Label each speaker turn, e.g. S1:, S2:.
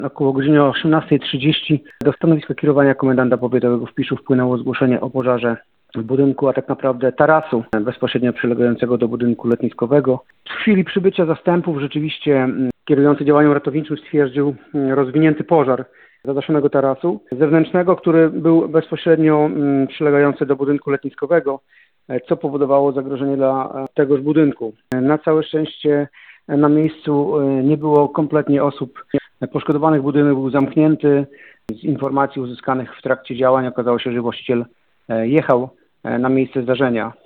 S1: Około godziny 18:30 do stanowiska kierowania komendanta powiatowego w Piszu wpłynęło zgłoszenie o pożarze w budynku, a tak naprawdę tarasu bezpośrednio przylegającego do budynku letniskowego. W chwili przybycia zastępów rzeczywiście kierujący działaniem ratowniczym stwierdził rozwinięty pożar zadaszonego tarasu zewnętrznego, który był bezpośrednio przylegający do budynku letniskowego, co powodowało zagrożenie dla tegoż budynku. Na całe szczęście na miejscu nie było kompletnie osób poszkodowanych, budynek był zamknięty. Z informacji uzyskanych w trakcie działań okazało się, że właściciel jechał na miejsce zdarzenia.